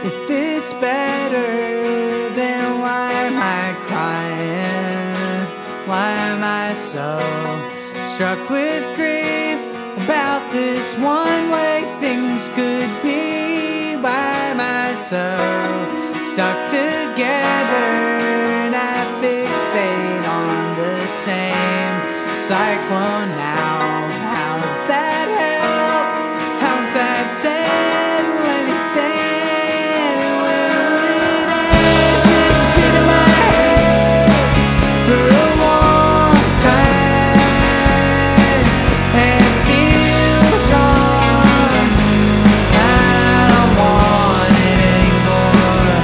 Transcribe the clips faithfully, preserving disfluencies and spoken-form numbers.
If it's better, then why am I crying? Why am I so struck with grief about this one way things could be? Why am I so stuck together and I fixate on the same cycle now? How's that help? How's that settle anything? And when will it end? It's been in my head for a long time and it feels wrong. I don't want it anymore.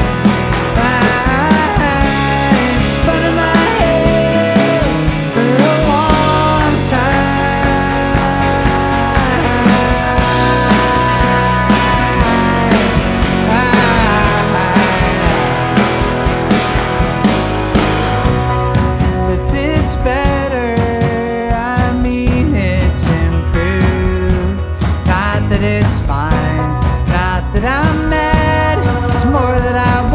It's spun in my head for a long time. If it's better, I mean it's improved. Not that it's fine, not that I'm mad. It's more that I